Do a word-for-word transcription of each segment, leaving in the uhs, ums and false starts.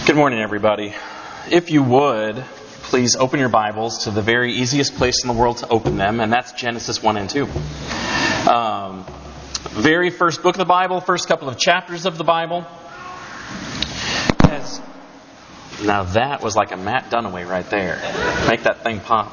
Good morning, everybody. If you would, please open your Bibles to the very easiest place in the world to open them, and that's Genesis one and two. Um, very first book of the Bible, first couple of chapters of the Bible. Has, now that was like a Matt Dunaway right there. Make that thing pop.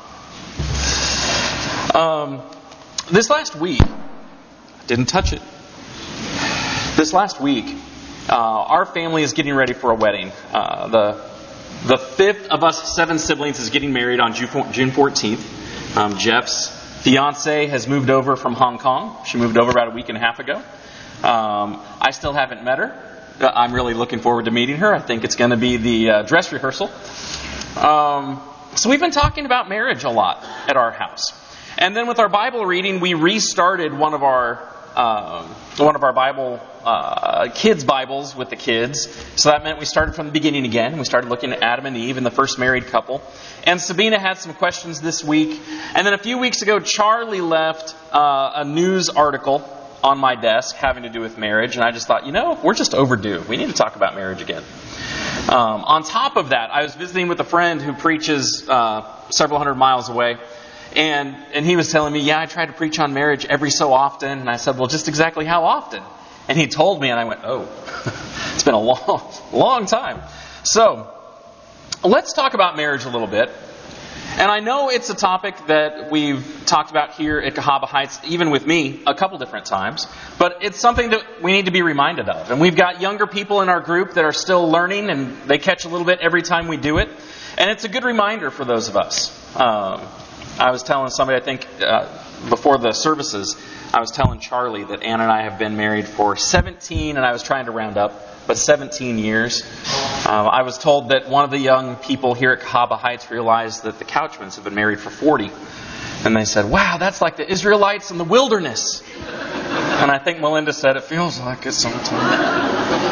Um, this last week, didn't touch it. This last week, uh, our family is getting ready for a wedding. Uh, the the fifth of us seven siblings is getting married on June fourteenth. Um, Jeff's fiance has moved over from Hong Kong. She moved over about a week and a half ago. Um, I still haven't met her. I'm really looking forward to meeting her. I think it's going to be the uh, dress rehearsal. Um, so we've been talking about marriage a lot at our house. And then with our Bible reading, we restarted one of our uh, one of our Bible uh, kids' Bibles with the kids. So that meant we started from the beginning again. We started looking at Adam and Eve and the first married couple. And Sabina had some questions this week. And then a few weeks ago, Charlie left uh, a news article on my desk having to do with marriage. And I just thought, you know, we're just overdue. We need to talk about marriage again. Um, on top of that, I was visiting with a friend who preaches uh, several hundred miles away. And and he was telling me, yeah, I try to preach on marriage every so often. And I said, well, just exactly how often? And he told me, and I went, oh, it's been a long, long time. So let's talk about marriage a little bit. And I know it's a topic that we've talked about here at Cahaba Heights, even with me, a couple different times. But it's something that we need to be reminded of. And we've got younger people in our group that are still learning, and they catch a little bit every time we do it. And it's a good reminder for those of us. Um, I was telling somebody, I think, uh, before the services, I was telling Charlie that Ann and I have been married for seventeen, and I was trying to round up, but seventeen years. Uh, I was told that one of the young people here at Cahaba Heights realized that the Couchmans have been married for forty. And they said, wow, that's like the Israelites in the wilderness. And I think Melinda said, it feels like it sometimes.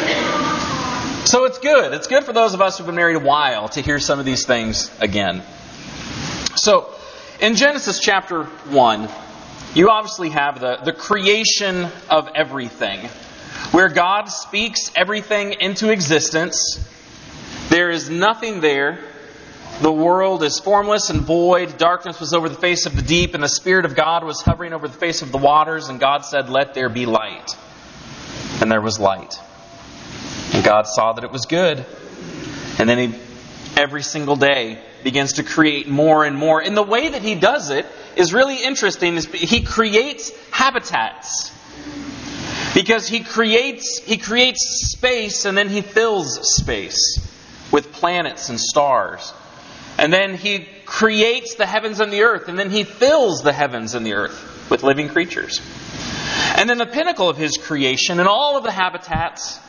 So it's good. It's good for those of us who've been married a while to hear some of these things again. So, in Genesis chapter one, you obviously have the, the creation of everything, where God speaks everything into existence. There is nothing there. The world is formless and void. Darkness was over the face of the deep, and the Spirit of God was hovering over the face of the waters. And God said, let there be light. And there was light. And God saw that it was good. And then He, every single day, begins to create more and more. And the way that He does it is really interesting. He creates habitats. Because He creates He creates space, and then He fills space with planets and stars. And then He creates the heavens and the earth, and then He fills the heavens and the earth with living creatures. And then the pinnacle of His creation, and all of the habitats,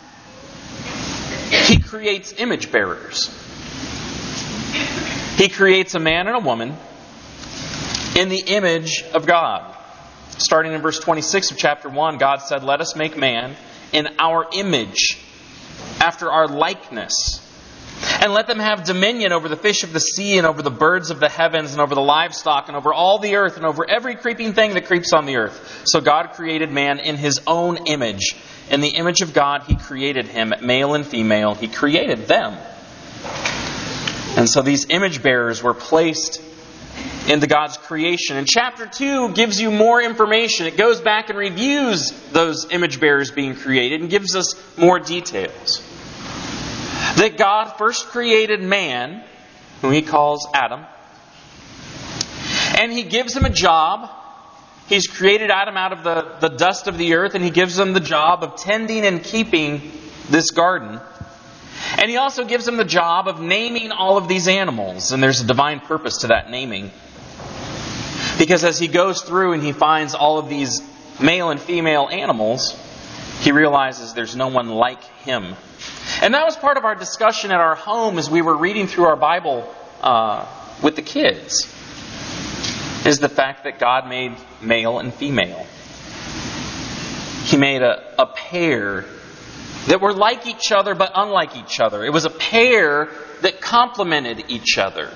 He creates image bearers. He creates a man and a woman in the image of God. Starting in verse twenty-six of chapter one, God said, let us make man in our image, after our likeness. And let them have dominion over the fish of the sea, and over the birds of the heavens, and over the livestock, and over all the earth, and over every creeping thing that creeps on the earth. So God created man in His own image. In the image of God He created him, male and female. He created them. And so these image bearers were placed into God's creation. And chapter two gives you more information. It goes back and reviews those image bearers being created and gives us more details. That God first created man, whom He calls Adam. And He gives him a job. He's created Adam out of the, the dust of the earth, and He gives him the job of tending and keeping this garden. And He also gives him the job of naming all of these animals. And there's a divine purpose to that naming. Because as he goes through and he finds all of these male and female animals, he realizes there's no one like him. And that was part of our discussion at our home as we were reading through our Bible uh, with the kids. Is the fact that God made male and female. He made a, a pair that were like each other but unlike each other. It was a pair that complemented each other.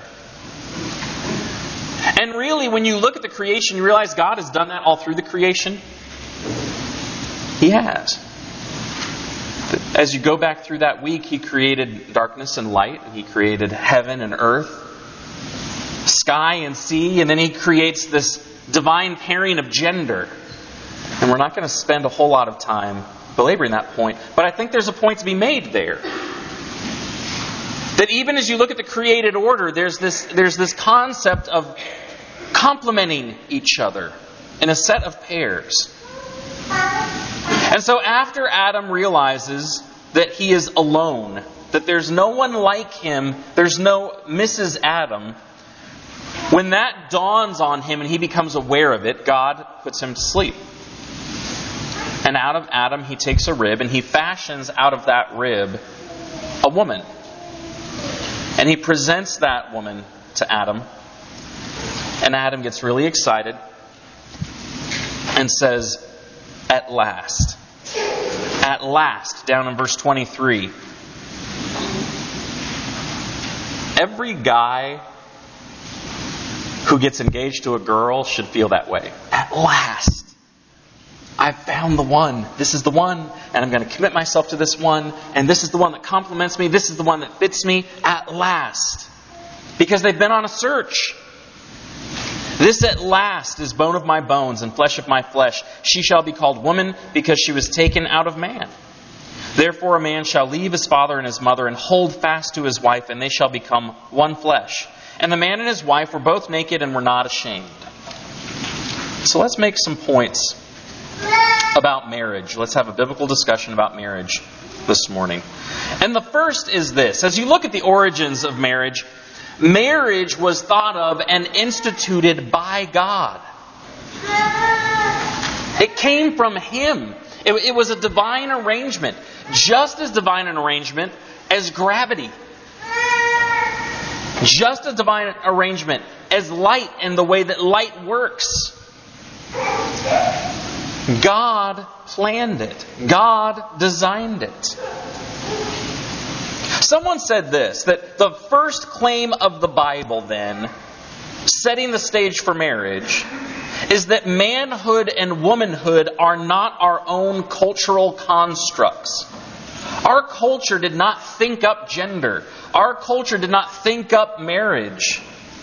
And really, when you look at the creation, you realize God has done that all through the creation. He has. As you go back through that week, He created darkness and light. And He created heaven and earth, sky and sea. And then He creates this divine pairing of gender. And we're not going to spend a whole lot of time belaboring that point. But I think there's a point to be made there. That even as you look at the created order, there's this, there's this concept of complementing each other in a set of pairs. And so after Adam realizes that he is alone, that there's no one like him, there's no Missus Adam, when that dawns on him and he becomes aware of it, God puts him to sleep. And out of Adam He takes a rib and He fashions out of that rib a woman. And He presents that woman to Adam. And Adam gets really excited and says, "At last." At last, down in verse twenty-three. Every guy who gets engaged to a girl should feel that way. At last. I've found the one. This is the one. And I'm going to commit myself to this one. And this is the one that complements me. This is the one that fits me. At last. Because they've been on a search. This at last is bone of my bones and flesh of my flesh. She shall be called woman because she was taken out of man. Therefore a man shall leave his father and his mother and hold fast to his wife, and they shall become one flesh. And the man and his wife were both naked and were not ashamed. So let's make some points about marriage. Let's have a biblical discussion about marriage this morning. And the first is this. As you look at the origins of marriage, marriage was thought of and instituted by God. It came from Him. It, it was a divine arrangement. Just as divine an arrangement as gravity. Just as divine arrangement as light and the way that light works. God planned it. God designed it. Someone said this, that the first claim of the Bible then, setting the stage for marriage, is that manhood and womanhood are not our own cultural constructs. Our culture did not think up gender. Our culture did not think up marriage.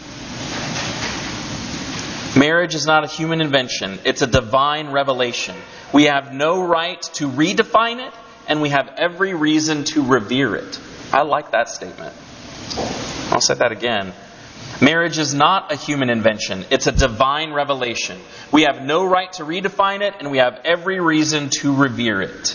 Marriage is not a human invention. It's a divine revelation. We have no right to redefine it, and we have every reason to revere it. I like that statement. I'll say that again. Marriage is not a human invention. It's a divine revelation. We have no right to redefine it, and we have every reason to revere it.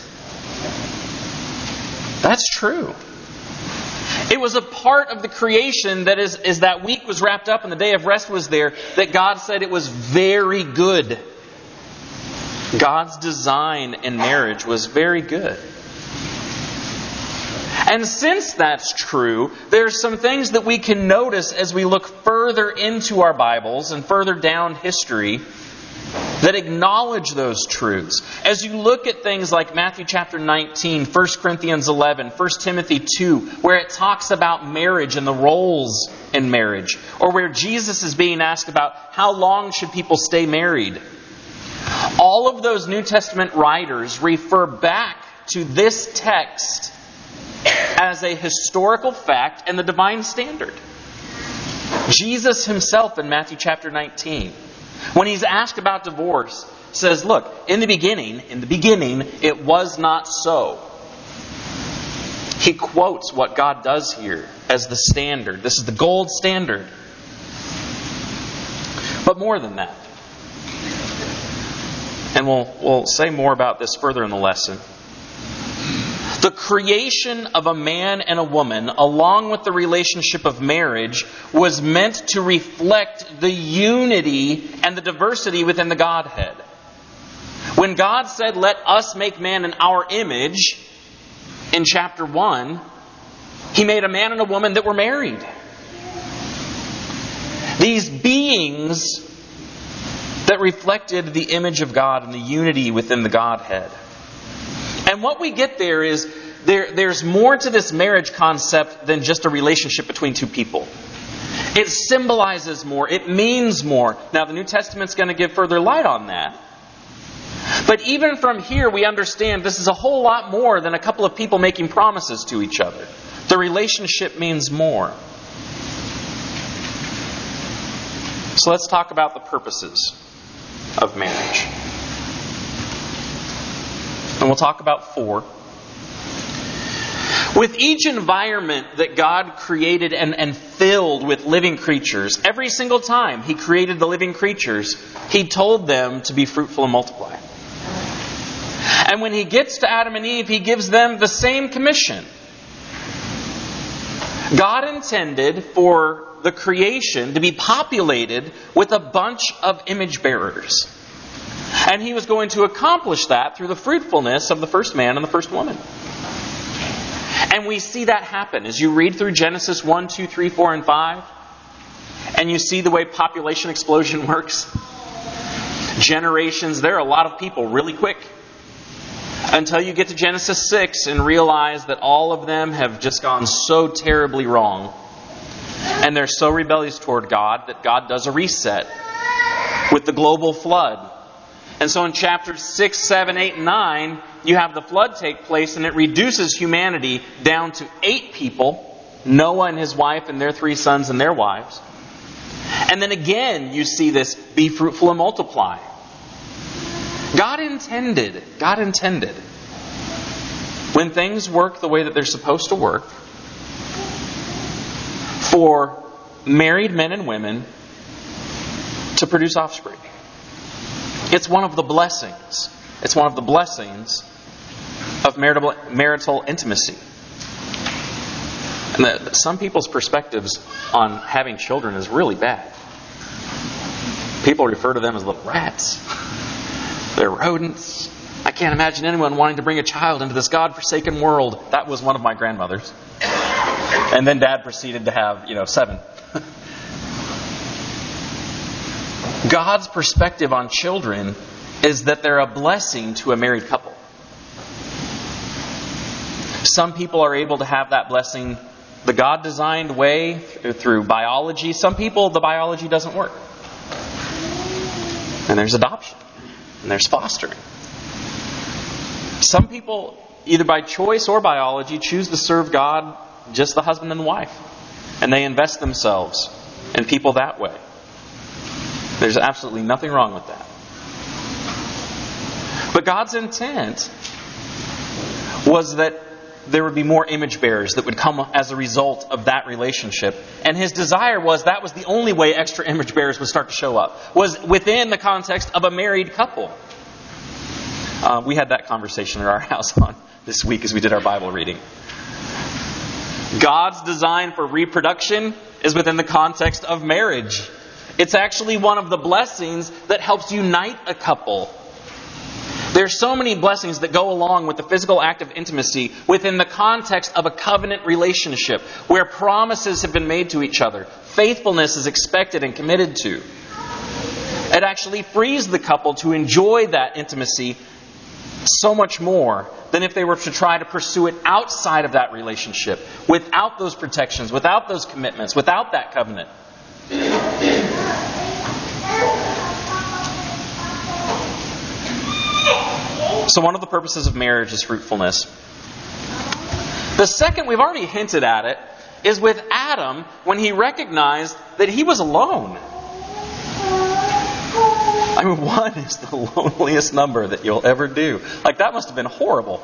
That's true. It was a part of the creation that is, as that week was wrapped up and the day of rest was there, that God said it was very good. God's design in marriage was very good. And since that's true, there's some things that we can notice as we look further into our Bibles and further down history that acknowledge those truths. As you look at things like Matthew chapter nineteen, First Corinthians eleven, First Timothy two, where it talks about marriage and the roles in marriage, or where Jesus is being asked about how long should people stay married. All of those New Testament writers refer back to this text as a historical fact and the divine standard. Jesus Himself in Matthew chapter nineteen, when He's asked about divorce, says, look, in the beginning, in the beginning, it was not so. He quotes what God does here as the standard. This is the gold standard. But more than that. And we'll, we'll say more about this further in the lesson. The creation of a man and a woman, along with the relationship of marriage, was meant to reflect the unity and the diversity within the Godhead. When God said, let us make man in our image, in chapter one, He made a man and a woman that were married. These beings that reflected the image of God and the unity within the Godhead. And what we get there is there, there's more to this marriage concept than just a relationship between two people. It symbolizes more. It means more. Now, the New Testament's going to give further light on that. But even from here, we understand this is a whole lot more than a couple of people making promises to each other. The relationship means more. So let's talk about the purposes of marriage. And we'll talk about four. With each environment that God created and, and filled with living creatures, every single time He created the living creatures, He told them to be fruitful and multiply. And when He gets to Adam and Eve, He gives them the same commission. God intended for the creation to be populated with a bunch of image bearers. And He was going to accomplish that through the fruitfulness of the first man and the first woman. And we see that happen as you read through Genesis one, two, three, four, and five. And you see the way population explosion works. Generations, there are a lot of people really quick. Until you get to Genesis six and realize that all of them have just gone so terribly wrong. And they're so rebellious toward God that God does a reset with the global flood. And so in chapters six, seven, eight, and nine, you have the flood take place and it reduces humanity down to eight people. Noah and his wife and their three sons and their wives. And then again you see this, be fruitful and multiply. God intended, God intended, when things work the way that they're supposed to work, for married men and women to produce offspring. It's one of the blessings. It's one of the blessings of marital, marital intimacy. And the, some people's perspectives on having children is really bad. People refer to them as little rats. They're rodents. I can't imagine anyone wanting to bring a child into this God-forsaken world. That was one of my grandmothers. And then Dad proceeded to have, you know, seven. God's perspective on children is that they're a blessing to a married couple. Some people are able to have that blessing the God-designed way through biology. Some people, the biology doesn't work. And there's adoption. And there's fostering. Some people, either by choice or biology, choose to serve God just the husband and wife. And they invest themselves in people that way. There's absolutely nothing wrong with that. But God's intent was that there would be more image bearers that would come as a result of that relationship. And His desire was that was the only way extra image bearers would start to show up, was within the context of a married couple. Uh, we had that conversation at our house on this week as we did our Bible reading. God's design for reproduction is within the context of marriage. It's actually one of the blessings that helps unite a couple. There's so many blessings that go along with the physical act of intimacy within the context of a covenant relationship where promises have been made to each other. Faithfulness is expected and committed to. It actually frees the couple to enjoy that intimacy so much more than if they were to try to pursue it outside of that relationship, without those protections, without those commitments, without that covenant. So one of the purposes of marriage is fruitfulness. The second, we've already hinted at it, is with Adam when he recognized that he was alone. I mean, one is the loneliest number that you'll ever do. Like, that must have been horrible.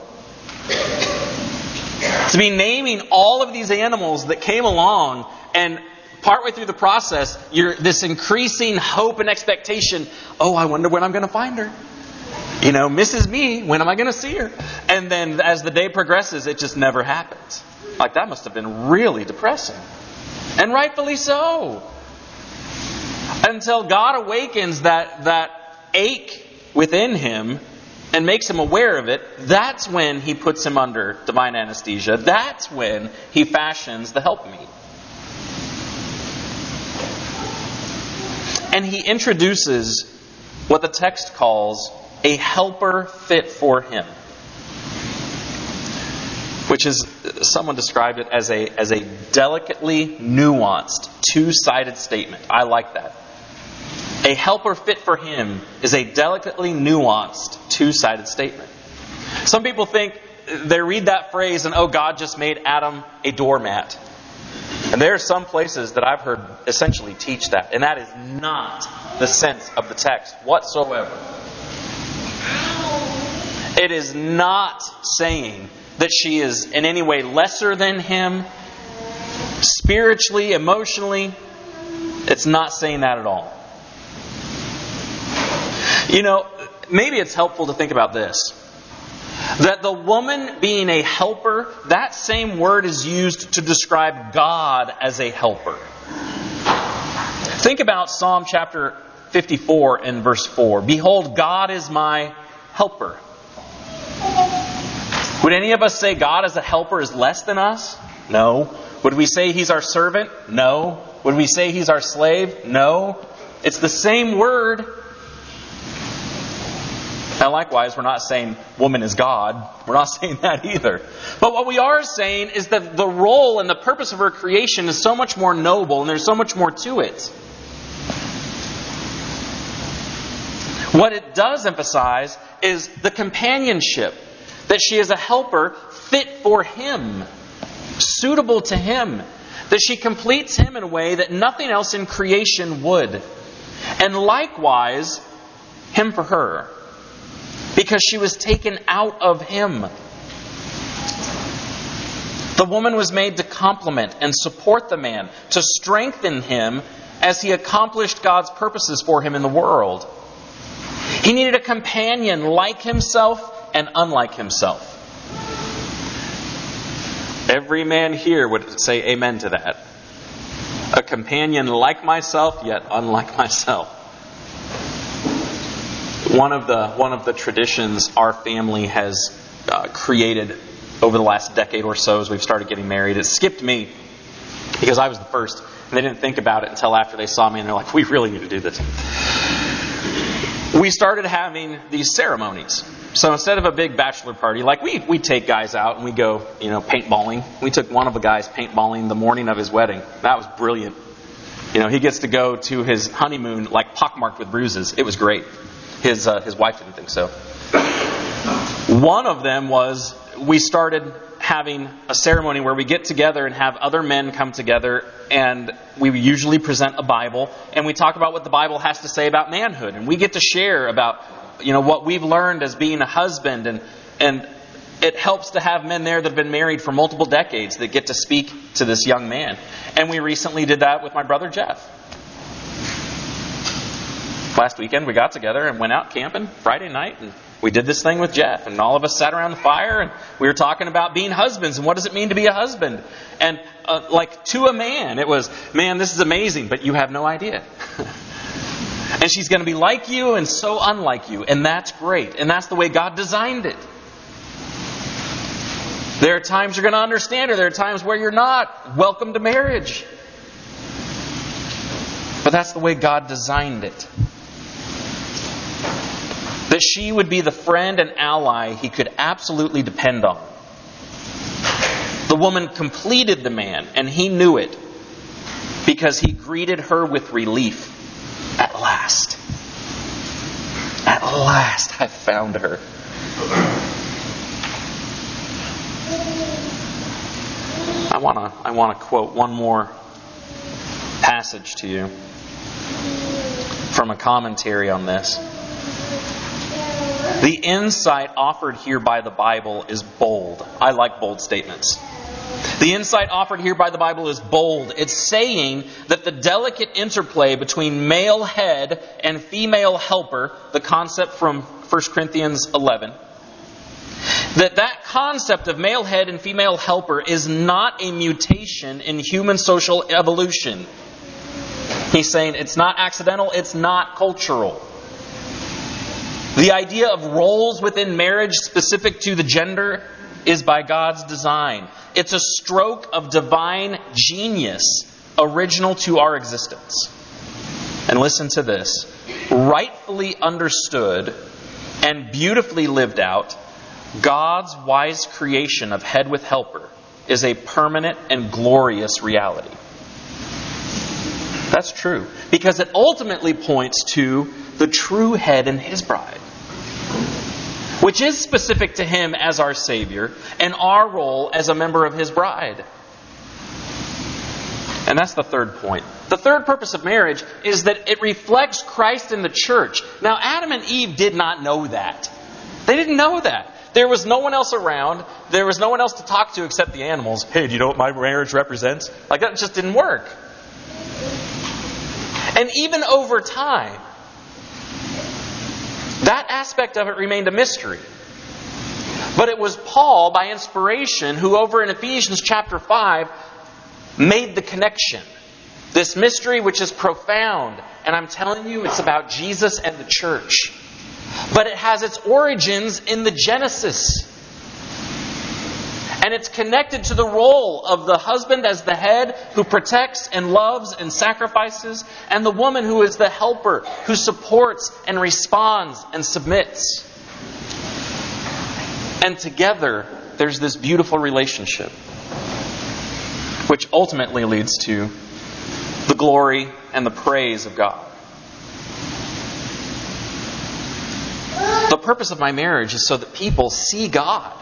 To be naming all of these animals that came along, and partway through the process, you're this increasing hope and expectation. Oh, I wonder when I'm going to find her. You know, Missus Me, when am I going to see her? And then as the day progresses, it just never happens. Like, that must have been really depressing. And rightfully so. Until God awakens that, that ache within him and makes him aware of it, that's when he puts him under divine anesthesia. That's when he fashions the helpmeet. And he introduces what the text calls a helper fit for him. Which is, someone described it as a, as a delicately nuanced, two-sided statement. I like that. a helper fit for him is a delicately nuanced, two-sided statement. Some people think, they read that phrase and, oh, God just made Adam a doormat. And there are some places that I've heard essentially teach that. And that is not the sense of the text whatsoever. It is not saying that she is in any way lesser than him, spiritually, emotionally. It's not saying that at all. You know, maybe it's helpful to think about this. That the woman being a helper, that same word is used to describe God as a helper. Think about Psalm chapter fifty-four and verse four. Behold, God is my helper. Would any of us say God as a helper is less than us? No. Would we say He's our servant? No. Would we say He's our slave? No. It's the same word. Now likewise, we're not saying woman is God. We're not saying that either. But what we are saying is that the role and the purpose of her creation is so much more noble and there's so much more to it. What it does emphasize is the companionship. That she is a helper fit for Him. Suitable to Him. That she completes Him in a way that nothing else in creation would. And likewise, Him for her. Because she was taken out of Him. The woman was made to complement and support the man, to strengthen him as he accomplished God's purposes for him in the world. He needed a companion like himself and unlike himself. Every man here would say amen to that. A companion like myself, yet unlike myself. One of the one of the traditions our family has uh, created over the last decade or so as we've started getting married, it skipped me because I was the first, and they didn't think about it until after they saw me, and they're like, "We really need to do this." We started having these ceremonies. So instead of a big bachelor party, like we we take guys out and we go, you know, paintballing. We took one of the guys paintballing the morning of his wedding. That was brilliant. You know, he gets to go to his honeymoon like pockmarked with bruises. It was great. His uh, his wife didn't think so. One of them was we started having a ceremony where we get together and have other men come together, and we usually present a Bible and we talk about what the Bible has to say about manhood, and we get to share about, you know, what we've learned as being a husband, and and it helps to have men there that have been married for multiple decades that get to speak to this young man. And we recently did that with my brother Jeff. Last weekend we got together and went out camping Friday night, and we did this thing with Jeff, and all of us sat around the fire and we were talking about being husbands and what does it mean to be a husband. And uh, like to a man, it was, man, this is amazing, but you have no idea. And she's going to be like you and so unlike you, and that's great. And that's the way God designed it. There are times you're going to understand her, there are times where you're not. Welcome to marriage. But that's the way God designed it. That she would be the friend and ally he could absolutely depend on. The woman completed the man, and he knew it, because he greeted her with relief. At last. At last I found her. I want to I want to quote one more passage to you from a commentary on this. The insight offered here by the Bible is bold. I like bold statements. The insight offered here by the Bible is bold. It's saying that the delicate interplay between male head and female helper, the concept from First Corinthians eleven, that that concept of male head and female helper is not a mutation in human social evolution. He's saying it's not accidental, it's not cultural. The idea of roles within marriage specific to the gender is by God's design. It's a stroke of divine genius original to our existence. And listen to this. Rightfully understood and beautifully lived out, God's wise creation of head with helper is a permanent and glorious reality. That's true. because it ultimately points to the true head and his bride, which is specific to him as our Savior and our role as a member of his bride. And that's the third point. The third purpose of marriage is that it reflects Christ in the church. Now, Adam and Eve did not know that. They didn't know that. There was no one else around. There was no one else to talk to except the animals. Hey, do you know what my marriage represents? Like, that just didn't work. And even over time, that aspect of it remained a mystery. But it was Paul, by inspiration, who over in Ephesians chapter five, made the connection. This mystery which is profound. And I'm telling you, it's about Jesus and the church. But it has its origins in the Genesis. And it's connected to the role of the husband as the head who protects and loves and sacrifices, and the woman who is the helper who supports and responds and submits. And together, there's this beautiful relationship, which ultimately leads to the glory and the praise of God. The purpose of my marriage is so that people see God.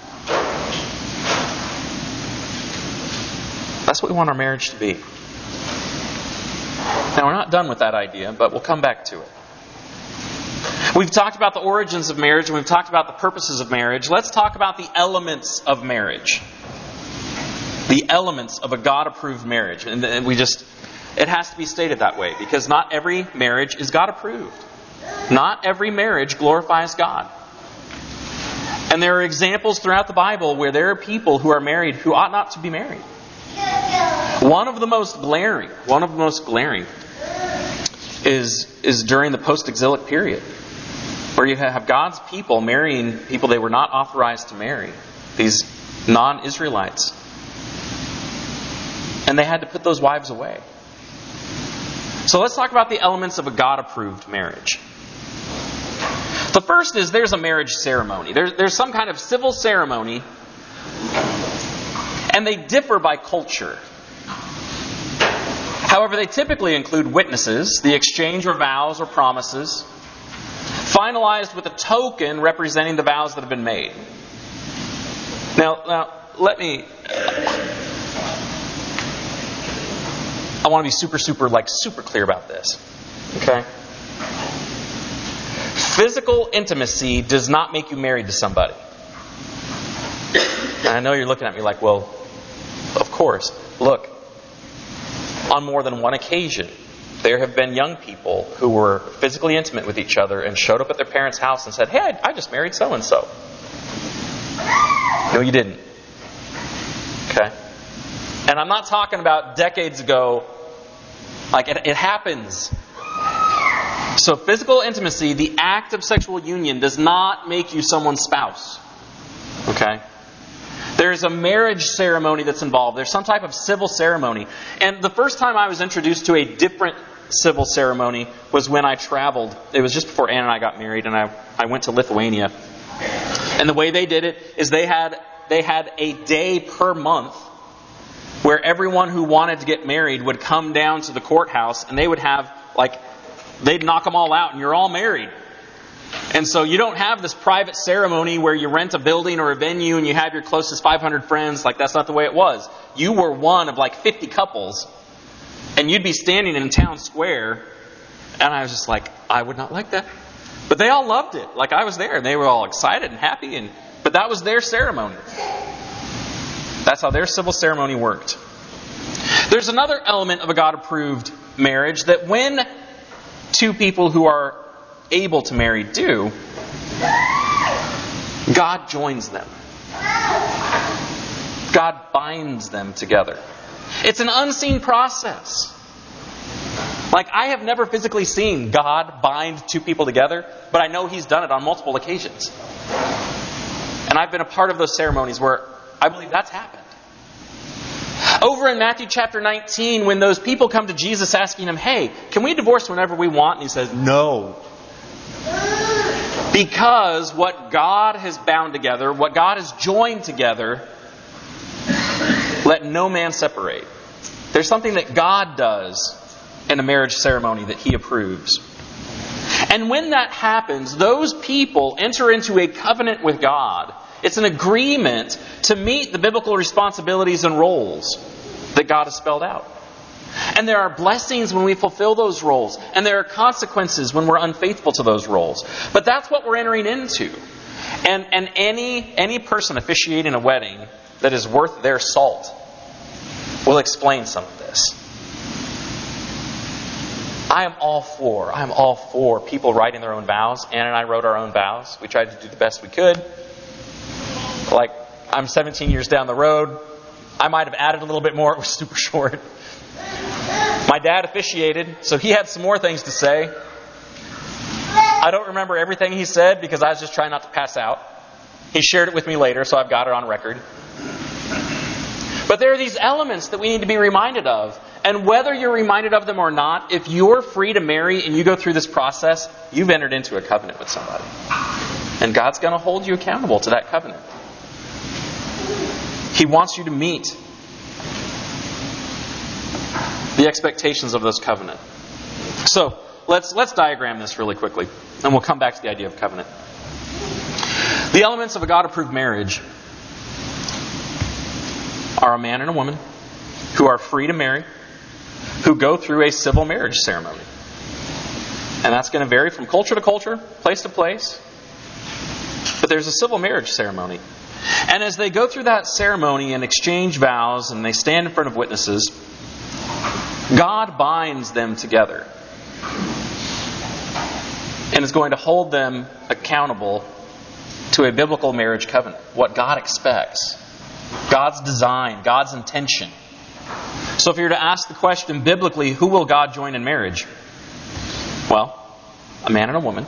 That's what we want our marriage to be. Now, we're not done with that idea, but we'll come back to it. We've talked about the origins of marriage, and we've talked about the purposes of marriage. Let's talk about the elements of marriage. The elements of a God-approved marriage. And we just, it has to be stated that way, because not every marriage is God-approved. Not every marriage glorifies God. And there are examples throughout the Bible where there are people who are married who ought not to be married. One of the most glaring, one of the most glaring is, is during the post-exilic period, where you have God's people marrying people they were not authorized to marry, these non-Israelites. And they had to put those wives away. So let's talk about the elements of a God-approved marriage. The first is there's a marriage ceremony. There's, there's some kind of civil ceremony, and they differ by culture. However, they typically include witnesses, the exchange of vows or promises, finalized with a token representing the vows that have been made. Now, now let me... I want to be super, super, like, super clear about this. Okay? Physical intimacy does not make you married to somebody. And I know you're looking at me like, well, of course. Look, on more than one occasion, there have been young people who were physically intimate with each other and showed up at their parents' house and said, hey, I, I just married so-and-so. No, you didn't. Okay? And I'm not talking about decades ago. Like, it, it happens. So physical intimacy, the act of sexual union, does not make you someone's spouse. Okay? There's a marriage ceremony that's involved. There's some type of civil ceremony. And the first time I was introduced to a different civil ceremony was when I traveled. It was just before Ann and I got married, and I, I went to Lithuania. And the way they did it is they had they had a day per month where everyone who wanted to get married would come down to the courthouse, and they would have, like, they'd knock them all out, and you're all married. And so you don't have this private ceremony where you rent a building or a venue and you have your closest five hundred friends. Like, that's not the way it was. You were one of like fifty couples, and you'd be standing in town square, and I was just like, I would not like that. But they all loved it. Like, I was there, and they were all excited and happy, and but that was their ceremony. That's how their civil ceremony worked. There's another element of a God-approved marriage that when two people who are able to marry do, God joins them. God binds them together. It's an unseen process. Like, I have never physically seen God bind two people together, but I know He's done it on multiple occasions. And I've been a part of those ceremonies where I believe that's happened. Over in Matthew chapter nineteen, when those people come to Jesus asking Him, hey, can we divorce whenever we want? And He says, no. Because what God has bound together, what God has joined together, let no man separate. There's something that God does and a marriage ceremony that He approves. And when that happens, those people enter into a covenant with God. It's an agreement to meet the biblical responsibilities and roles that God has spelled out. And there are blessings when we fulfill those roles. And there are consequences when we're unfaithful to those roles. But that's what we're entering into. And, and any, any person officiating a wedding that is worth their salt will explain some of this. I am all for, I am all for people writing their own vows. Ann and I wrote our own vows. We tried to do the best we could. Like, I'm seventeen years down the road. I might have added a little bit more. It was super short. My dad officiated, so he had some more things to say. I don't remember everything he said because I was just trying not to pass out. He shared it with me later, so I've got it on record. But there are these elements that we need to be reminded of. And whether you're reminded of them or not, if you're free to marry and you go through this process, you've entered into a covenant with somebody. And God's going to hold you accountable to that covenant. He wants you to meet the expectations of this covenant. So, let's let's diagram this really quickly, and we'll come back to the idea of covenant. The elements of a God-approved marriage are a man and a woman who are free to marry, who go through a civil marriage ceremony. And that's going to vary from culture to culture, place to place. But there's a civil marriage ceremony. And as they go through that ceremony and exchange vows and they stand in front of witnesses, God binds them together and is going to hold them accountable to a biblical marriage covenant. What God expects. God's design. God's intention. So if you were to ask the question biblically, who will God join in marriage? Well, a man and a woman.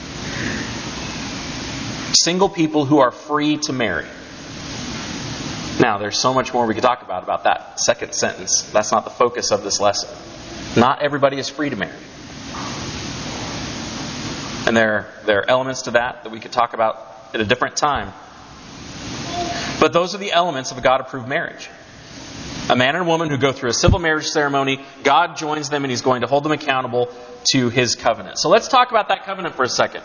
Single people who are free to marry. Now, there's so much more we could talk about about that second sentence. That's not the focus of this lesson. Not everybody is free to marry. And there, there are elements to that that we could talk about at a different time. But those are the elements of a God-approved marriage. A man and a woman who go through a civil marriage ceremony. God joins them and He's going to hold them accountable to His covenant. So let's talk about that covenant for a second.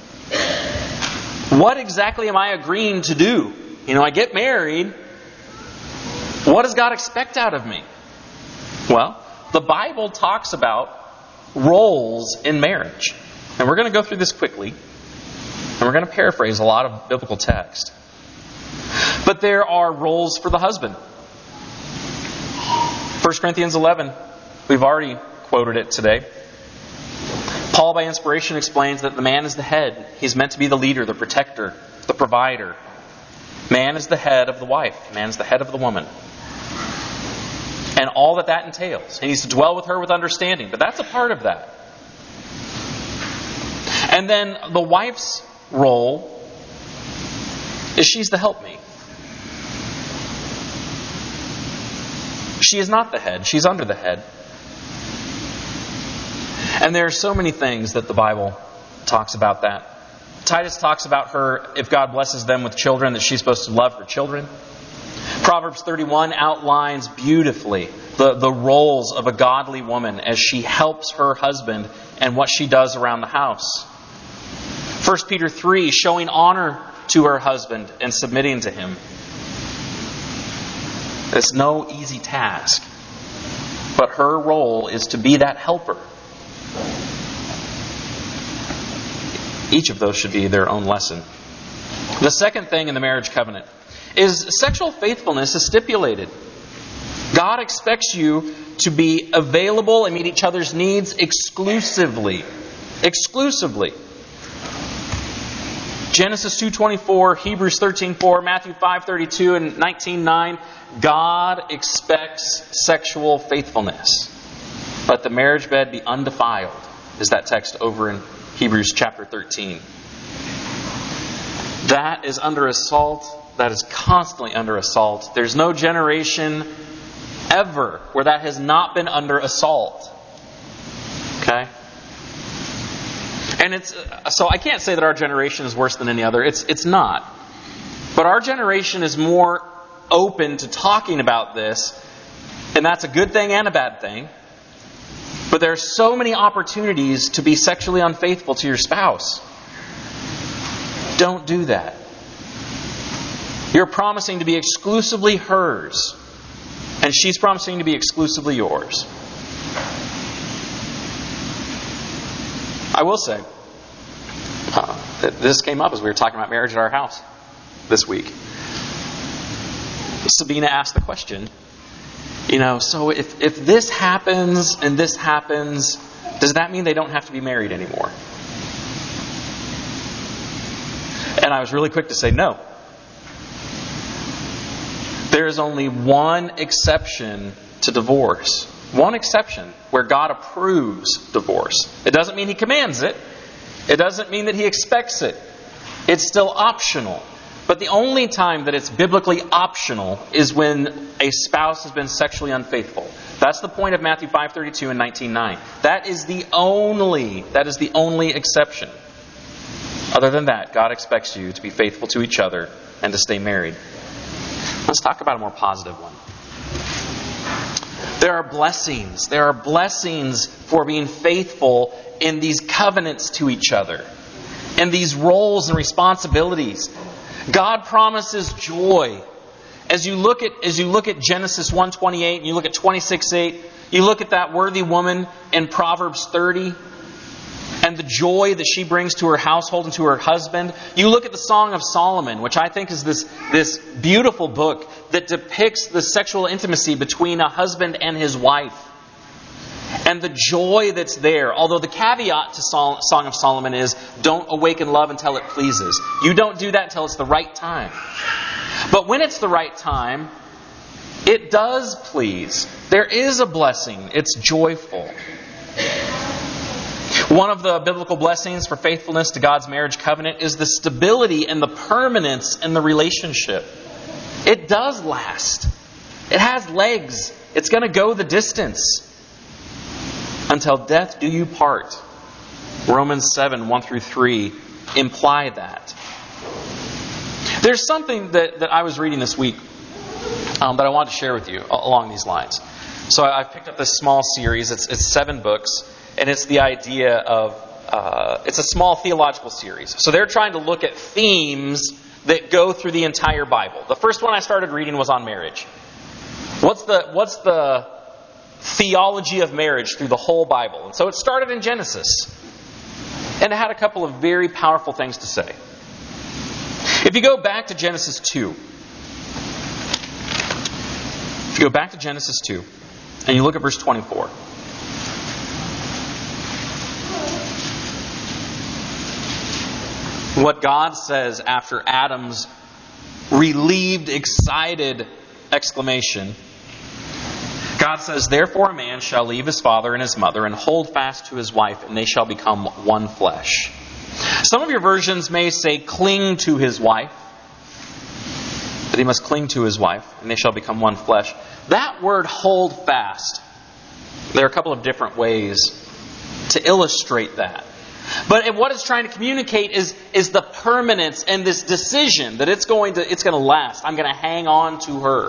What exactly am I agreeing to do? You know, I get married. What does God expect out of me? Well, the Bible talks about roles in marriage. And we're going to go through this quickly. And we're going to paraphrase a lot of biblical text. But there are roles for the husband. First Corinthians eleven, we've already quoted it today. Paul, by inspiration, explains that the man is the head. He's meant to be the leader, the protector, the provider. Man is the head of the wife. Man is the head of the woman. And all that that entails. He needs to dwell with her with understanding. But that's a part of that. And then the wife's role is she's the helpmate. She is not the head. She's under the head. And there are so many things that the Bible talks about that. Titus talks about her, if God blesses them with children, that she's supposed to love her children. Proverbs thirty-one outlines beautifully the, the roles of a godly woman as she helps her husband and what she does around the house. First Peter three, showing honor to her husband and submitting to him. It's no easy task. But her role is to be that helper. Each of those should be their own lesson. The second thing in the marriage covenant is sexual faithfulness is stipulated. God expects you to be available and meet each other's needs exclusively. Exclusively. Genesis two twenty-four, Hebrews thirteen four, Matthew five thirty-two, and nineteen nine. God expects sexual faithfulness. Let the marriage bed be undefiled, is that text over in Hebrews chapter thirteen. That is under assault. That is constantly under assault. There's no generation ever where that has not been under assault. Okay? And it's so I can't say that our generation is worse than any other. It's it's not. But our generation is more open to talking about this, and that's a good thing and a bad thing. But there are so many opportunities to be sexually unfaithful to your spouse. Don't do that. You're promising to be exclusively hers, and she's promising to be exclusively yours. I will say, uh, that this came up as we were talking about marriage at our house this week. Sabina asked the question, you know, so if, if this happens and this happens, does that mean they don't have to be married anymore? And I was really quick to say no. There is only one exception to divorce. One exception where God approves divorce. It doesn't mean He commands it. It doesn't mean that He expects it. It's still optional. But the only time that it's biblically optional is when a spouse has been sexually unfaithful. That's the point of Matthew five thirty-two and nineteen nine. That is the only, that is the only exception. Other than that, God expects you to be faithful to each other and to stay married. Let's talk about a more positive one. There are blessings. There are blessings for being faithful in these covenants to each other, in these roles and responsibilities. God promises joy. As you look at as you look at Genesis one twenty-eight and you look at twenty-six eight, you look at that worthy woman in Proverbs thirty and the joy that she brings to her household and to her husband. You look at the Song of Solomon, which I think is this, this beautiful book that depicts the sexual intimacy between a husband and his wife. And the joy that's there. Although the caveat to Sol- Song of Solomon is, don't awaken love until it pleases. You don't do that until it's the right time. But when it's the right time, it does please. There is a blessing. It's joyful. One of the biblical blessings for faithfulness to God's marriage covenant is the stability and the permanence in the relationship. It does last. It has legs. It's going to go the distance. Until death do you part. Romans seven, one through three imply that. There's something that, that I was reading this week um, that I wanted to share with you along these lines. So I've picked up this small series. It's, it's seven books. And it's the idea of, uh, it's a small theological series. So they're trying to look at themes that go through the entire Bible. The first one I started reading was on marriage. What's the, what's the theology of marriage through the whole Bible? And so it started in Genesis. And it had a couple of very powerful things to say. If you go back to Genesis two. If you go back to Genesis two. And you look at verse twenty-four. What God says after Adam's relieved, excited exclamation. God says, therefore a man shall leave his father and his mother and hold fast to his wife, and they shall become one flesh. Some of your versions may say cling to his wife. That he must cling to his wife, and they shall become one flesh. That word hold fast, there are a couple of different ways to illustrate that. But what it's trying to communicate is, is the permanence and this decision that it's going to it's going to last. I'm going to hang on to her.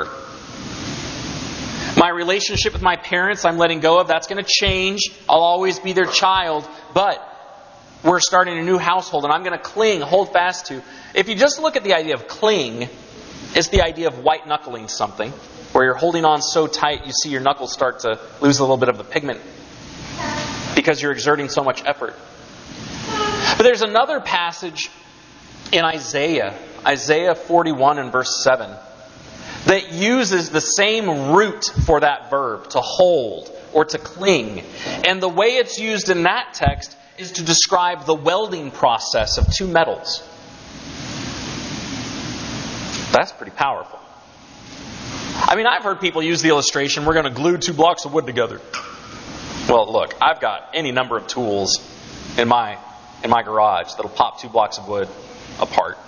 My relationship with my parents, I'm letting go of. That's going to change. I'll always be their child. But we're starting a new household, and I'm going to cling, hold fast to. If you just look at the idea of cling, it's the idea of white-knuckling something, where you're holding on so tight you see your knuckles start to lose a little bit of the pigment because you're exerting so much effort. But there's another passage in Isaiah, Isaiah forty-one and verse seven, that uses the same root for that verb, to hold or to cling. And the way it's used in that text is to describe the welding process of two metals. That's pretty powerful. I mean, I've heard people use the illustration, we're going to glue two blocks of wood together. Well, look, I've got any number of tools in my in my garage that'll pop two blocks of wood apart.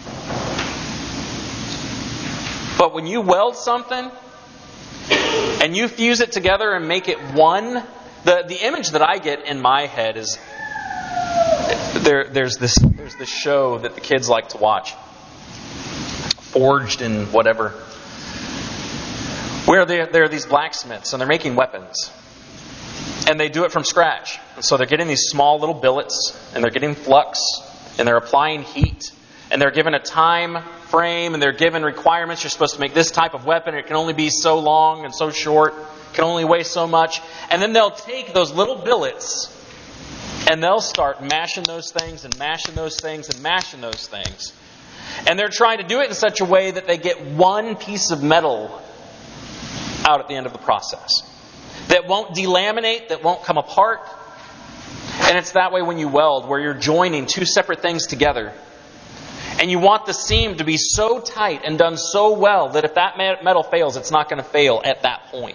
But when you weld something and you fuse it together and make it one, the, the image that I get in my head is there there's this there's this show that the kids like to watch, Forged in whatever, where there, there are these blacksmiths and they're making weapons. And they do it from scratch. And so they're getting these small little billets, and they're getting flux, and they're applying heat, and they're given a time frame, and they're given requirements. You're supposed to make this type of weapon. It can only be so long and so short. It can only weigh so much. And then they'll take those little billets, and they'll start mashing those things, and mashing those things, and mashing those things. And they're trying to do it in such a way that they get one piece of metal out at the end of the process that won't delaminate, that won't come apart. And it's that way when you weld, where you're joining two separate things together. And you want the seam to be so tight and done so well that if that metal fails, it's not going to fail at that point.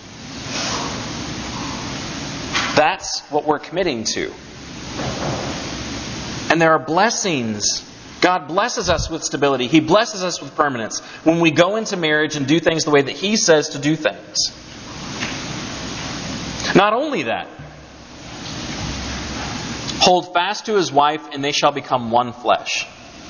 That's what we're committing to. And there are blessings. God blesses us with stability. He blesses us with permanence when we go into marriage and do things the way that He says to do things. Not only that, hold fast to his wife, and they shall become one flesh.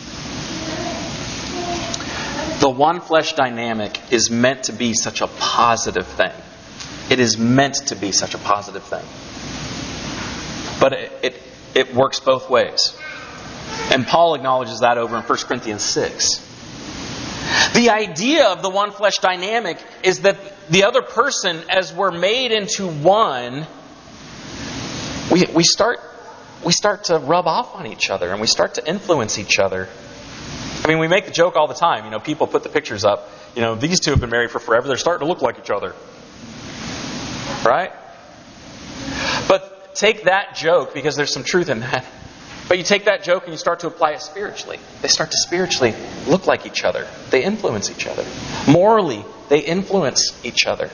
The one flesh dynamic is meant to be such a positive thing. It is meant to be such a positive thing. But it, it, it works both ways. And Paul acknowledges that over in First Corinthians six. The idea of the one flesh dynamic is that the other person, as we're made into one, we, we start we start to rub off on each other, and we start to influence each other. I mean, we make the joke all the time. You know, people put the pictures up. You know, these two have been married for forever. They're starting to look like each other. Right? But take that joke, because there's some truth in that. But you take that joke and you start to apply it spiritually. They start to spiritually look like each other. They influence each other. Morally, they influence each other.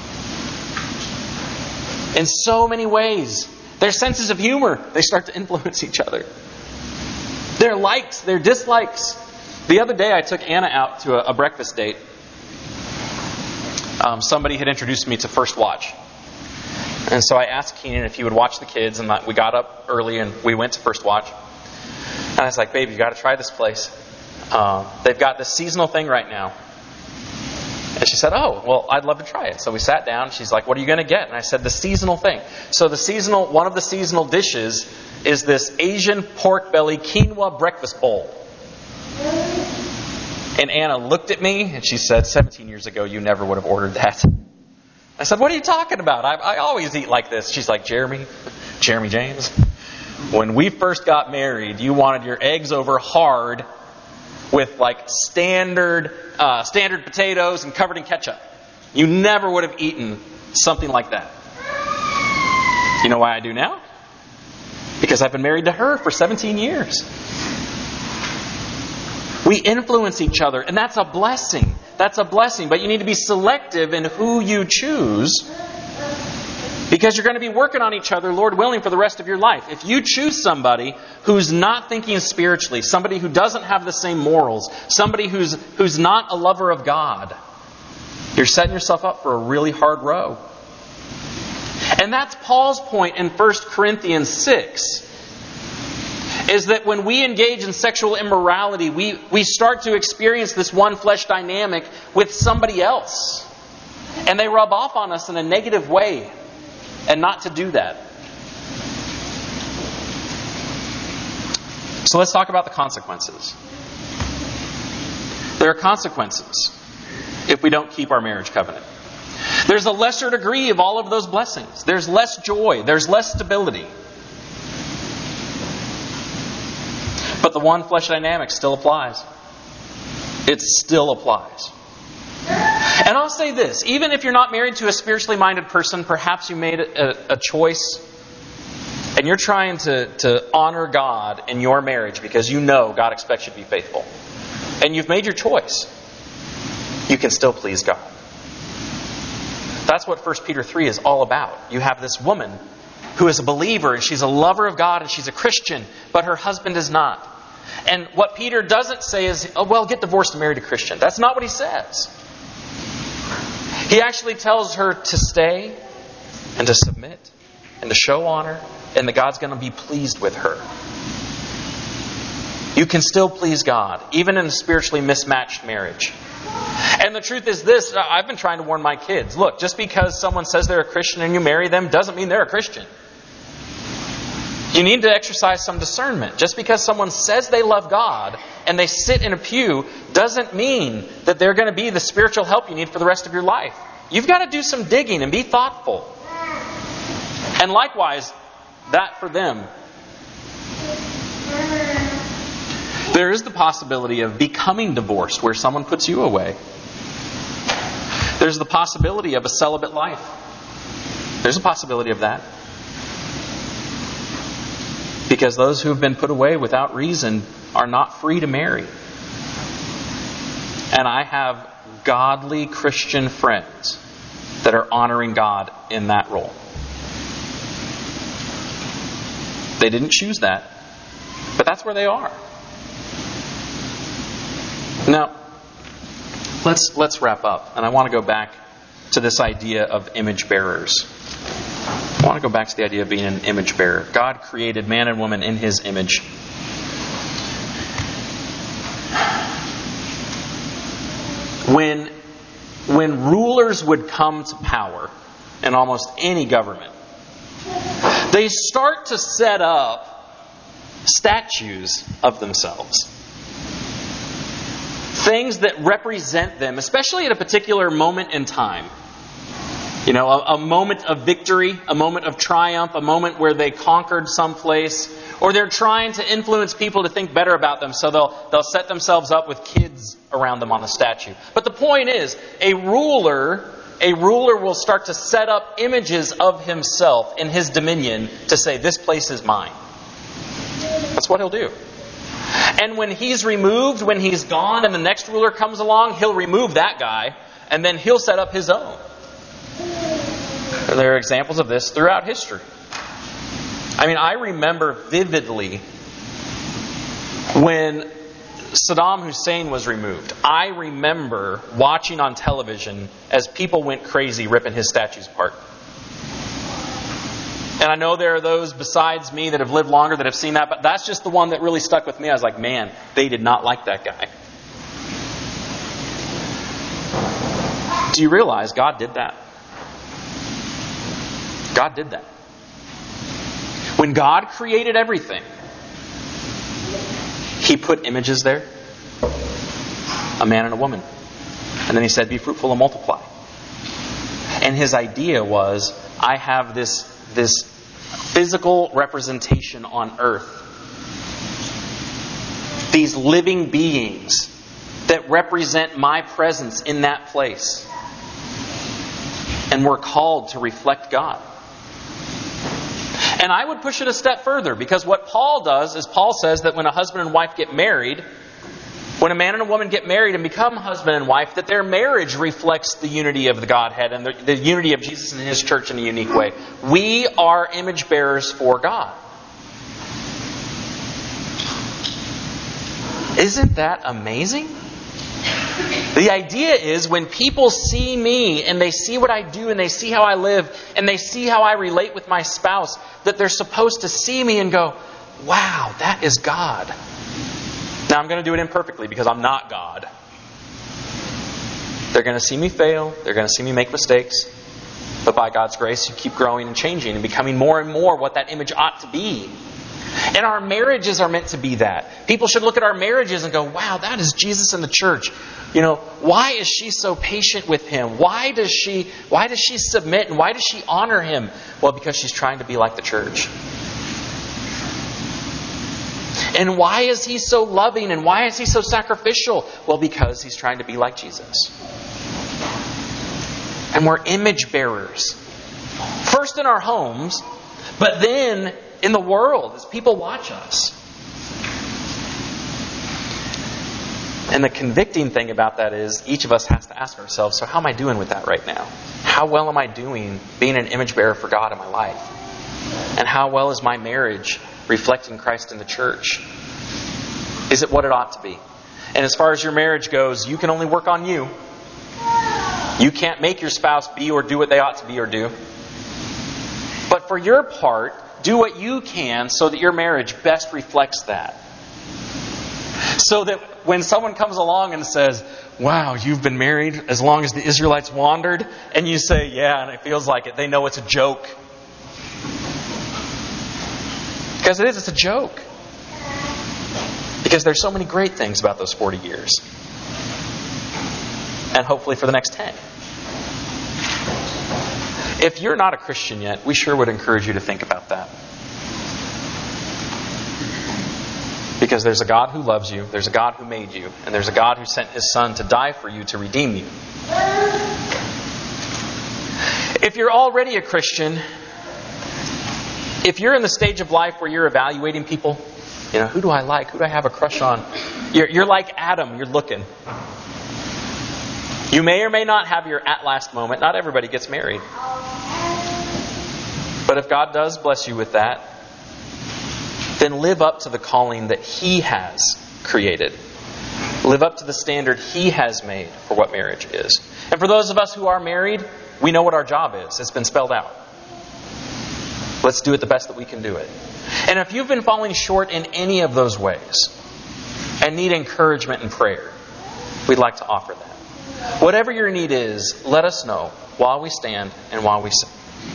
In so many ways. Their senses of humor, they start to influence each other. Their likes, their dislikes. The other day I took Anna out to a, a breakfast date. Um, somebody had introduced me to First Watch. And so I asked Keenan if he would watch the kids, and we got up early and we went to First Watch. And I was like, babe, you got to try this place. Uh, they've got this seasonal thing right now. And she said, oh, well, I'd love to try it. So we sat down. She's like, what are you going to get? And I said, the seasonal thing. So the seasonal, one of the seasonal dishes is this Asian pork belly quinoa breakfast bowl. And Anna looked at me and she said, seventeen years ago, you never would have ordered that. I said, what are you talking about? I, I always eat like this. She's like, Jeremy, Jeremy James, when we first got married, you wanted your eggs over hard with like standard uh, standard potatoes and covered in ketchup. You never would have eaten something like that. You know why I do now? Because I've been married to her for seventeen years. We influence each other, and that's a blessing. That's a blessing. But you need to be selective in who you choose, because you're going to be working on each other, Lord willing, for the rest of your life. If you choose somebody who's not thinking spiritually, somebody who doesn't have the same morals, somebody who's who's not a lover of God, you're setting yourself up for a really hard row. And that's Paul's point in First Corinthians six. Is that when we engage in sexual immorality, we, we start to experience this one flesh dynamic with somebody else. And they rub off on us in a negative way. And not to do that. So let's talk about the consequences. There are consequences if we don't keep our marriage covenant. There's a lesser degree of all of those blessings. There's less joy. There's less stability. But the one flesh dynamic still applies. It still applies. And I'll say this, even if you're not married to a spiritually minded person, perhaps you made a, a choice and you're trying to, to honor God in your marriage because you know God expects you to be faithful. And you've made your choice. You can still please God. That's what First Peter three is all about. You have this woman who is a believer, and she's a lover of God, and she's a Christian, but her husband is not. And what Peter doesn't say is, oh, well, get divorced and marry a Christian. That's not what he says. He actually tells her to stay and to submit and to show honor, and that God's going to be pleased with her. You can still please God, even in a spiritually mismatched marriage. And the truth is this, I've been trying to warn my kids. Look, just because someone says they're a Christian and you marry them doesn't mean they're a Christian. You need to exercise some discernment. Just because someone says they love God and they sit in a pew doesn't mean that they're going to be the spiritual help you need for the rest of your life. You've got to do some digging and be thoughtful. And likewise, that for them. There is the possibility of becoming divorced where someone puts you away. There's the possibility of a celibate life. There's a possibility of that. Because those who have been put away without reason are not free to marry. And I have godly Christian friends that are honoring God in that role. They didn't choose that, but that's where they are. Now, let's let's wrap up. And I want to go back to this idea of image bearers. I want to go back to the idea of being an image bearer. God created man and woman in His image. When, when rulers would come to power in almost any government, they start to set up statues of themselves. Things that represent them, especially at a particular moment in time. You know, a, a moment of victory, a moment of triumph, a moment where they conquered someplace, or they're trying to influence people to think better about them, so they'll they'll set themselves up with kids around them on the statue. But the point is, a ruler, a ruler will start to set up images of himself in his dominion to say, this place is mine. That's what he'll do. And when he's removed, when he's gone, and the next ruler comes along, he'll remove that guy, and then he'll set up his own. There are examples of this throughout history. I mean, I remember vividly when Saddam Hussein was removed. I remember watching on television as people went crazy ripping his statues apart. And I know there are those besides me that have lived longer that have seen that, but that's just the one that really stuck with me. I was like, man, they did not like that guy. Do you realize God did that? God did that. When God created everything, He put images there. A man and a woman. And then He said, be fruitful and multiply. And His idea was, I have this, this physical representation on earth. These living beings that represent my presence in that place. And we're called to reflect God. And I would push it a step further, because what Paul does is Paul says that when a husband and wife get married, when a man and a woman get married and become husband and wife, that their marriage reflects the unity of the Godhead and the, the unity of Jesus and His church in a unique way. We are image bearers for God. Isn't that amazing? The idea is when people see me and they see what I do and they see how I live and they see how I relate with my spouse, that they're supposed to see me and go, wow, that is God. Now I'm going to do it imperfectly because I'm not God. They're going to see me fail. They're going to see me make mistakes. But by God's grace, you keep growing and changing and becoming more and more what that image ought to be. And our marriages are meant to be that. People should look at our marriages and go, wow, that is Jesus in the church. You know, why is she so patient with Him? Why does she, why does she submit and why does she honor Him? Well, because she's trying to be like the church. And why is He so loving and why is He so sacrificial? Well, because He's trying to be like Jesus. And we're image bearers. First in our homes, but then in the world as people watch us. And the convicting thing about that is each of us has to ask ourselves, so how am I doing with that right now? How well am I doing being an image bearer for God in my life? And how well is my marriage reflecting Christ in the church? Is it what it ought to be? And as far as your marriage goes, you can only work on you. You can't make your spouse be or do what they ought to be or do. But for your part, do what you can so that your marriage best reflects that. So that when someone comes along and says, wow, you've been married as long as the Israelites wandered, and you say, yeah, and it feels like it, they know it's a joke. Because it is, it's a joke. Because there's so many great things about those forty years. And hopefully for the next ten. If you're not a Christian yet, we sure would encourage you to think about that. Because there's a God who loves you, there's a God who made you, and there's a God who sent His Son to die for you to redeem you. If you're already a Christian, if you're in the stage of life where you're evaluating people, you know, who do I like? Who do I have a crush on? You're, you're like Adam, you're looking. You may or may not have your at last moment. Not everybody gets married. But if God does bless you with that, then live up to the calling that He has created. Live up to the standard He has made for what marriage is. And for those of us who are married, we know what our job is. It's been spelled out. Let's do it the best that we can do it. And if you've been falling short in any of those ways and need encouragement and prayer, we'd like to offer that. Whatever your need is, let us know while we stand and while we sing.